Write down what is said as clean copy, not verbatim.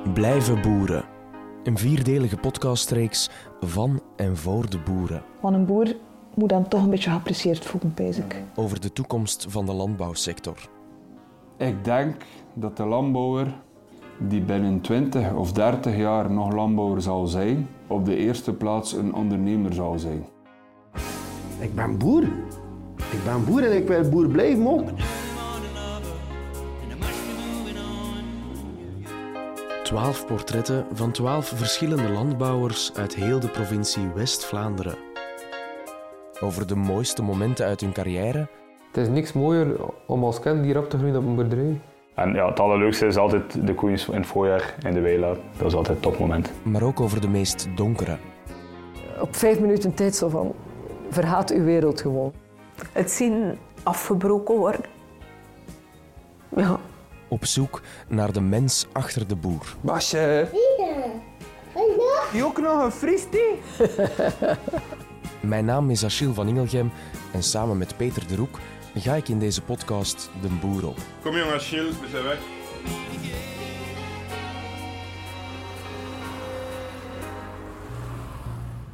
Blijven boeren. Een 4-delige podcastreeks van en voor de boeren. Want een boer moet dan toch een beetje geapprecieerd voelen, pijs ik. Over de toekomst van de landbouwsector. Ik denk dat de landbouwer die binnen 20 of 30 jaar nog landbouwer zal zijn, op de eerste plaats een ondernemer zal zijn. Ik ben boer. Ik ben boer en ik wil boer blijven ook. 12 portretten van 12 verschillende landbouwers uit heel de provincie West-Vlaanderen. Over de mooiste momenten uit hun carrière. Het is niks mooier om als kind hier op te groeien op een boerderij. En ja, het allerleukste is altijd de koeien in het voorjaar in de wei laten. Dat is altijd het topmoment. Maar ook over de meest donkere. Op 5 minuten tijd zo van, vergaat uw wereld gewoon. Het zien afgebroken worden. Ja. Op zoek naar de mens achter de boer. Basje. Je ook nog een fristie? Mijn naam is Achille van Ingelgem en samen met Peter de Roek ga ik in deze podcast de boer op. Kom jong Achille, we zijn weg.